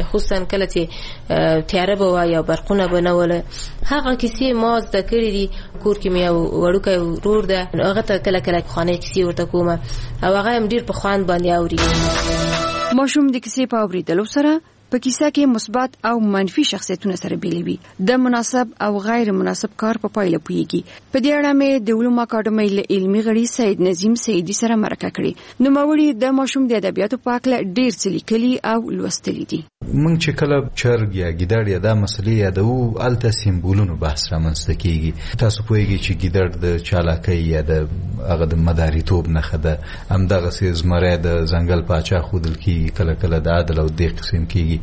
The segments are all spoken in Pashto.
خصوصا کله چې تیاره به یا برقونه به نه وله هغه کیسې ما زده کړې دي کور کې مې وړوکی ورور ده هغه ته کله کله خانه کیسې ورته کومه او هغه هم ډېر په خوند باندې اوري. ماشوم د کیسې په اوریدلو سره په کیسه کې مثبت او منفي شخصیتونه سره بیلوي د مناسب او غیر مناسب کار په پایله پوهیږي. په دې اړه مې د علوم اکاډمۍ له علمي غړي سید نظیم سیدی سره مرکه کړې. نوموړي د ماشوم د ادبیاتو په اړه ډېر څه لیکلي او لوستلي دي. موږ چې کله چرګ یا ګیدړ یا دا مسلې یادوو هلته سیمبولونو بحث رامنځته کیږي. تاسو پوهیږئ چې ګیدړ د چالاکۍ یا د هغه د مداریتوب نښه ده. همدغسې زمری د ځنګل پاچا ښودل کیږي، کله کله د عدل او دې قسم کیږي.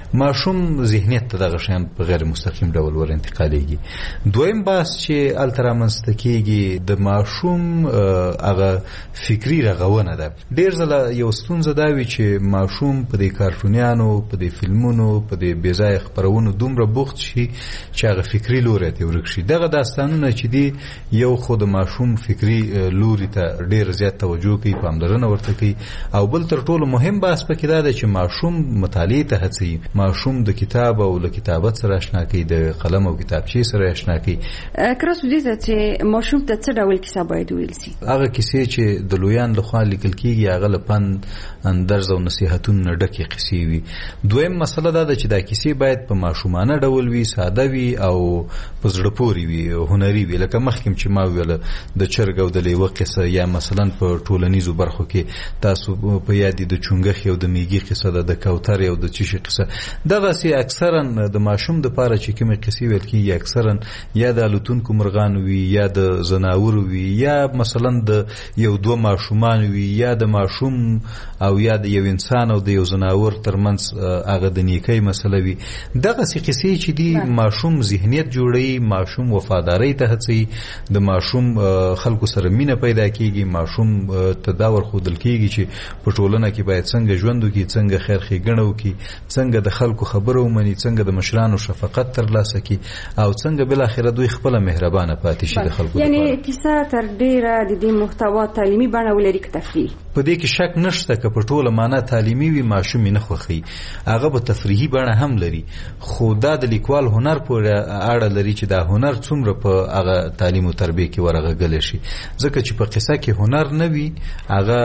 ماشوم ذهنیت ته دغه شیان په غیر مستقیم ډول ور انتقالیږي. دویم بحث چې هلته رامنځته کیږي د ماشوم هغه فکري رغونه ده. ډېر ځله یو ستونزه دا وي چې ماشوم په دې کارټونیانو په دې فلمونو په دې بې ځایه خپرونو دومره بوخت شي چې هغه فکري لوری ته ورک شي. دغه داستانونه چې دي یو خو د ماشوم فکري لوري ته ډېر زیات توجه کوي، پاملرنه ورته کوي، او بل تر ټولو مهم بحث پکې دا ده چې ماشوم مطالعې ته هڅوي، ماشوم د کتاب او له کتابت سره اشنا کوي، د قلم او کتابچې سره اشنا کوي. کراس وجه چې ماشوم ته څه ډول کیسه باید ویل شي؟ هغه کیسې چې د لویان لخوا لیکل کیږي هغه له پند اندرز او نصیحتونو نه ډکې کیسې وي. دویم مسله دا ده چې دا کیسې باید په ماشومانه ډول وي، ساده وي او په زړه پورې وي، هنري وي. لکه مخکې چې ما ویل د چرګ او د لیوه قصه، یا مثلا په ټولنیزو برخو کې تاسو په یاد د چونګښ او د میږي قصه ده، د کوتر او د چیشي قصه. دغسې اکثرا د ماشوم دپاره چې کومې قصې ویل کېږي اکثرا یا د الوتونکو مرغانو وي، یا د ځناورو وي، یا مثلا د یو دوه ماشومان وي، یا د ماشوم او یا د یو انسان او د یو ځناور ترمنځ هغه د نیکۍ مسله وي. دغسې قصې چې دي ماشوم ذهنیت جوړوي، ماشوم وفادارۍ ته هڅوي، د ماشوم خلکو سره مینه پیدا کیږي، ماشوم ته دا ورښودل کیږي چې په ټولنه کې باید څنګه ژوند وکړي، څنګه خیر ښېګڼه وکړي، څنګه د خلکو خبره ومني، څنګه د مشرانو شفقت ترلاسه کړي، او څنګه بالاخره دوی خپله مهربانه پاتې شي د خلکو لپاره. یعنې کیسه تر ډېره د دې محتوا تعلیمي بڼه ولري که تفریحي؟ په دې کې شک نشته که په ټوله معنا تعلیمي وي ماشوم یې نه خوښوي. هغه به تفریحي بڼه هم لري، خو دا د لیکوال هنر پورې اړه لري چې دا هنر څومره په هغه تعلیم او تربیه کې ورغږلی شي. ځکه چې په قصه کې هنر نه وي هغه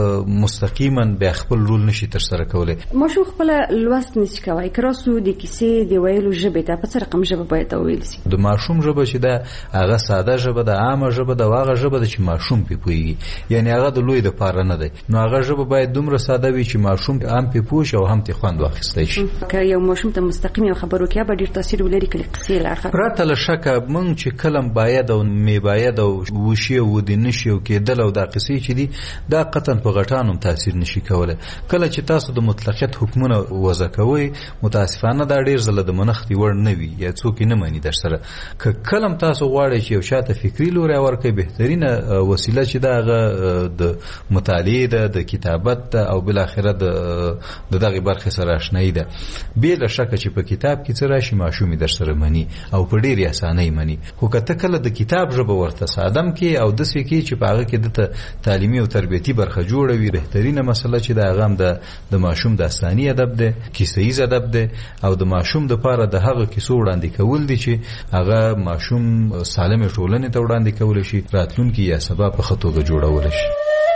مستقیما بیا خپل رول نشي ترسره کولی. ماشوم خپله لوست نشي کولی. که راسو د کیسې د ویلو ژبې ته په څه رقم ژبه باید وویل شي؟ د ماشوم ژبه چې ده هغه ساده ژبه ده، عامه ژبه ده، او هغه ژبه ده چې ماشوم پې پوهېږي. یعنې هغه د لوی دپاره نه دی، نو هغه ژبه باید دومره ساده وي چې ماشوم هم پې پوه شي او هم ترې خوند واخیستی شي. که یو ماشوم ته مستقیم یو خبر وکړي به ډېر تاثیر ولري که له قصې له اخر پرته له شکه موږ چې کلم باید او می باید او وشي او ودې نشي او کېدل او دا قصې چې دي دا قطعا په غټان هم تاثیر نشي کولی. کله چې تاسو د مطلقیت حکمونه وضع کوئ متاسفانه دا ډېر ځله د منښتې وړ نه وي یا څوک یې نه مني در سره. که کلم تاسو غواړئ چې یو چا ته فکري لوری ورکړئ بهترینه وسیله چې ده هغه د مطالعې ده، د کتابت ده، او بالاخره د دغې برخې سره اشنایي ده. بې له شکه چې په کتاب کې څه راشي ماشوم یې در سره مني او په ډېرې اسانۍ مني. خو که ته کله د کتاب ژبه ورته سادم کې او داسې کې چې په هغه کې دته تعلیمي او تربیتي برخه جوړوي، بهترینه مسله چې د هغه هم د ماشوم داستاني ادب دی، کیسه ییز ادب دی، او د ماشوم دپاره د هغه کیسو وړاندې کول دي چې هغه ماشوم سالمې ټولنې ته وړاندې کولی شي، راتلونکي یا سبا په ښه توګه جوړولی شي.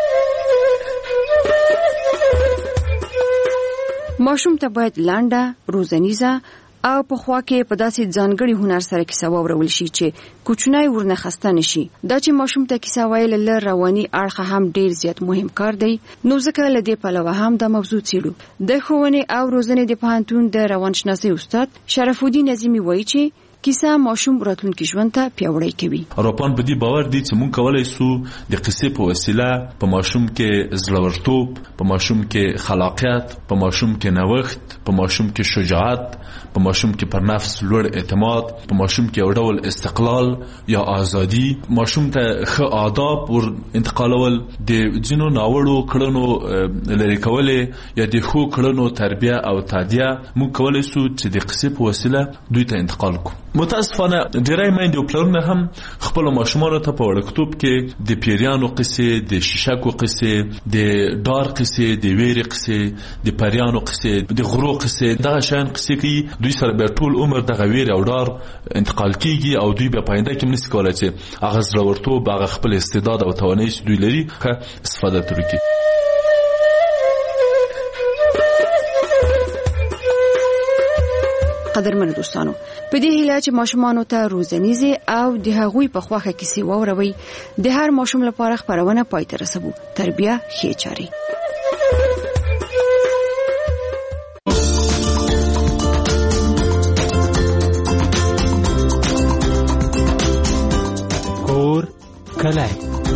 ماشوم ته باید لنډه، روزنیزه او په خوا کې په داسې ځانګړي هنر سره کیسه واورول شي چې کوچنی ورنه خسته نشي. دا چې ماشوم ته کیسه ویل له رواني اړخه هم ډیر زیات مهم کار دی. نو ځکه له دې پلوه هم د موضوع څېړو. د ښوونې او روزنې د پوهنتون د روانشناسۍ استاد شرف الدین نظیمي وایي چې کیسه ماشوم راتلونکي ژوند ته پیاوړی کوي. اروپان په دې باور دي چې موږ کولای سو د قصې په وسیله په ماشوم کې زړورتوب، په ماشوم کې خلاقیت، په ماشوم کې نوښت، په ماشوم کې شجاعت، په ماشوم کې پر نفس لوړ اعتماد، په ماشوم کې یو ډول استقلال یا ازادي، ماشوم ته ښه آداب ور انتقالول، د ځینو ناوړو کړنو لرې کولې یا د ښو کړنو تربیه او تعدیه موږ کولای سو چې د قصې په وسیله دوی ته انتقال کړو. متاسفانه ډیری میندې او پلرونه هم خپل ماشومانو ته په وړکتوب کې د پیریانو قصې، د شیشکو قصې، د ډار قصې، د ویرې قصې، د پریانو قصې، د غرو قصې، دغه شیان قصې کوي. دوی سره به ټول عمر دغه ویرې او ډار انتقال کیږي او دوی به پاینده کې نشي کولای چې هغه زړورتوب، هغه خپل استعداد او توانایي چې دوی لري ښه استفاده ترې کړي. قدرمن دوستانو، په دې هیله چې ماشومانو ته روزنیزې او د هغوی په خواخه کیسې واوروي، د هر ماشوم لپاره خپرونه پای ته رسوو. تربیه ښې چارې. کور کلی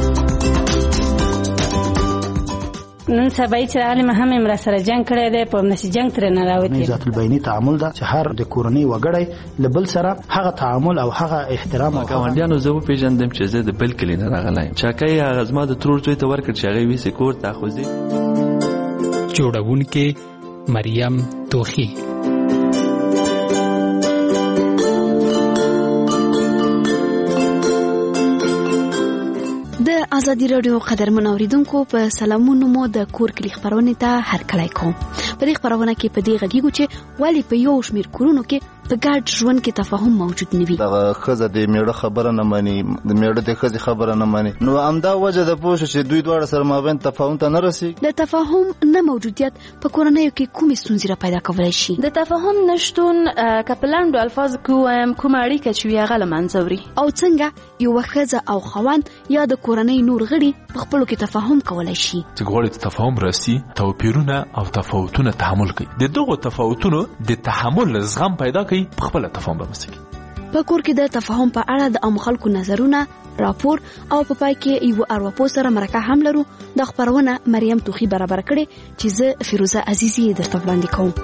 نن سبا چې عالم هم امر سره جنگ کړی دی، په نشي جنگ تر نه راوتی. ذات البینی تعامل دا چې هر د کورنۍ وګړی لبل سره هغه تعامل او هغه احترام او ګاونډیانو زه پیژندم چې زه د بل کلی نه راغلی چاکای هغه زما د ترور زوی ته ورکړ چې هغه ویسه کور ته خوځي. جوړونکې مریم توخی. د ازادي رادیو قدرمن اوریدونکو په سلامونو مو د کور کلی خبرونه ته هرکلی کوم. په دې خبرونه کې په دې غږیږو چې ولی په یو شمیر کورونو کې په ګډ ژوند کې تفاهم موجود نه وي. دغه خزه د میړه خبره نه مانی، د میړه د خزه خبره نه مانی، نو همدا وجه د پوښ چې دوی دواړه سره مابین تفاهم ته نه رسي. د تفاهم نه موجودیت په کورنیو کې کومې ستونزې را پیدا کولای شي؟ د تفاهم نشټون کپلانډو الفاظ کوم اړیکه چې وی غل منځوري او څنګه یو خزه او خوند یا د کورنۍ نور غړي په خپلو کې تفاهم کولای شي. چې غوړي تفاهم راسي، توپیرونه او تفاوتونه تحمل کوي. د دغه تفاوتونو د تحمل زغم پیدا کوي، په خپل تفاهم به مسکی. په کور کې د تفاهم په اړه د عام خلکو نظرونه راپور او په پای کې یو ارواپو سره مرکه هم لرو. د خبرونه مریم توخی برابر کړي چې زه فیروزه عزیزی درته وړاندې کوم.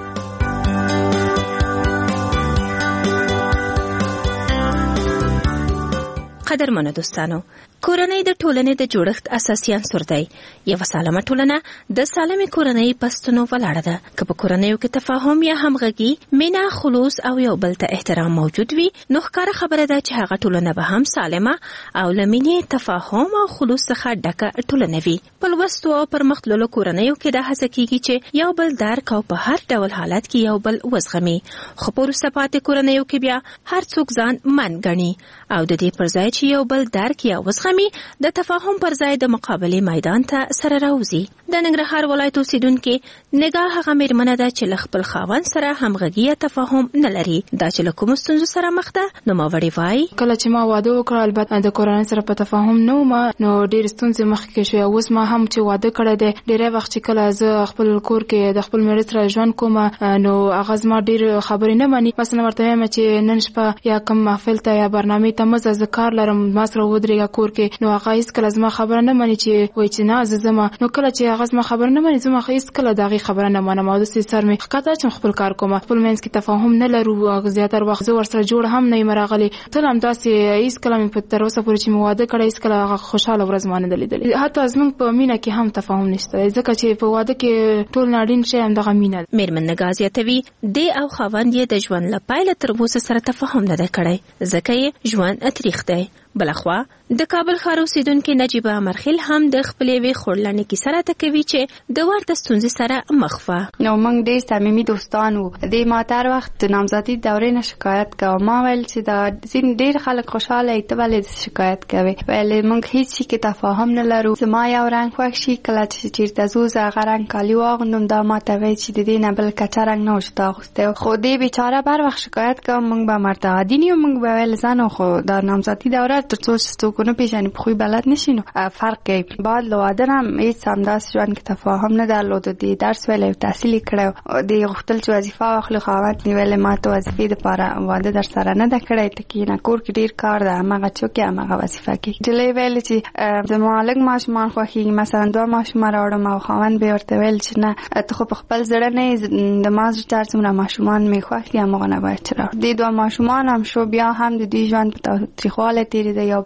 قدرمنو دوستانو، کورنۍ د ټولنې د جوړښت اساسي عنصر دی. یو سالمه ټولنه د سالمې کورنۍ پستونو ولاړه ده. که په کورنۍ کې تفاهم یا همغږي، مینا، خلوص او یو بل ته احترام موجود وي، نو ښکاره خبره ده چې هغه ټولنه به هم سالمه او له مینې، تفاهم او خلوص څخه ډکه ټولنه وي. په لوستو او پرمختللو کورنیو کې دا هڅه کیږي چې یو بل درک او په هر ډول حالت کې یو بل وزغمي. خو په وروسته پاتې کورنیو کې بیا هر څوک ځان من ګڼي او د دې پر ځای چې یو بل درک یا وزغمي، د تفاهم پر ځای د مقابلې میدان ته سره راوځي. د ننګرهار ولایت اوسیدونکو نگاه هغه میرمنه ده چې خپل خاوند سره همغږي یا تفاهم نه لري. دا چې له کوم ستونزو سره مخ ده، نو ما وړي وای کله چې ما واده وکړ، البته د کورنۍ سره په تفاهم نو ما نو ډېر ستونزې مخ کې شوې. اوس ما هم چې واده کړی دی، ډېر وخت چې کله زه خپل کور کې د خپل مېړه سره ژوند کوم، نو هغه زما ډېر خبرې نه مانی. مثلا ورته وایم چې نن شپه یا کوم محفل ته یا برنامه ته مزه ذکر لرم، ما سره ودرېږه کور کې، نو هغه هیڅ کله زما خبره نه مانی چې وای چې نه زما. نو کله چې هغه زما خبره نه مانی، زما هیڅ کله دغه خبره نه مانم او د سر مې ښکته چې خپل کار کوم. خپل منځ کې تفاهم نه لرو، زیاتره وخت زه ورسره جوړ هم نه مرغلي. تل هم داسې هیڅ کله مې په تر اوسه پورې چې واده کړی هیڅ کله خوشاله ورځ مانه لیدلې. حتی زموږ په مینا کې هم تفاهم نشته، ځکه چې په واده کې ټول ناړین شی هم دغه مینا. میرمن نگاه زیاتوي د او خاوند یې د ژوند لپاره تر اوسه سره تفاهم نه ده کړی، ځکه یې ژوند اتریخ دی. بلخوا د کابل ښار اوسیدونکو نجیبه مرخیل هم د خپلې وی خورلنې کې سره تکوي چې د ورته ستونزې سره مخ وه. نو موږ ډېر صمیمي دوستان وو. د ما تر وخت د نامزادي دورې نه شکایت کوم. ما ویل چې دا ځین ډېر خلک خوشاله ای ته ولې شکایت کوي؟ ویل موږ هیڅ شي کې تفاهم نه لرو. زما یو رنګ خوښ شي، کله چې چیرته زو زه هغه رنګ کالي واغوندم، دا ما ته وایي چې د دې نه بل کچه رنګ نه وشته اغوستی. خو دې بیچاره بر وخت شکایت کوم، موږ به مرته عادي نه یو. موږ به ویل زنو خو دا نامزادي دوره تر څو څوک نه پیژني په خوی بلد نشي، نو فرق کوي. بعد له واده هم هیڅ همداسې ژوند کې تفاهم نه درلود. د درس ویلی، تحصیل یې کړی، د غوښتل چې وظیفه واخلي، خاوند مې ویلې ما ته وظیفې دپاره واده در سره نه ده کړی، ته کښېنه کور کې ډېر کار ده، همغه څوک یې همغه وظیفه کوي. نجلۍ ویلې چې زما لږ ماشومان خوښېږي، مثلا 2 ماشومان راوړم، او خاوند به ورته ویل چې نه ته خو په خپل زړه نه یې، د ما زړه چې هر څومره ماشومان مې خوښ دي همغه نه باید چې راوړم. دې 2 ماشومان هم شو، بیا هم د دوی ژوند په تاوتریخوالی تېرېده، یا جنګونه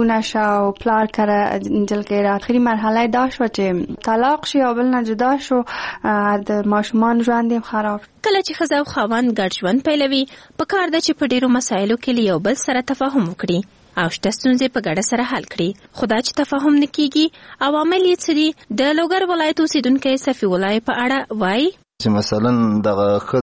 ونه شو او پلار کړه جلګې اخري مرحله دا شو چې طلاق شي او بل نه جدا شو د ماشومان ژوند یې خراب. کله چې ښځه او خاوند ګډ ژوند پیلوي په کار ده چې په ډیرو مسایلو کې له یو بل سره تفاهم وکړي او شته ستونزې په ګډه سره حل کړي. خو دا چې تفاهم نه کیږي عوامل یې څه دي؟ د لوګر ولایت اوسیدونکی صفي الله په اړه وایي چې مثلا دغه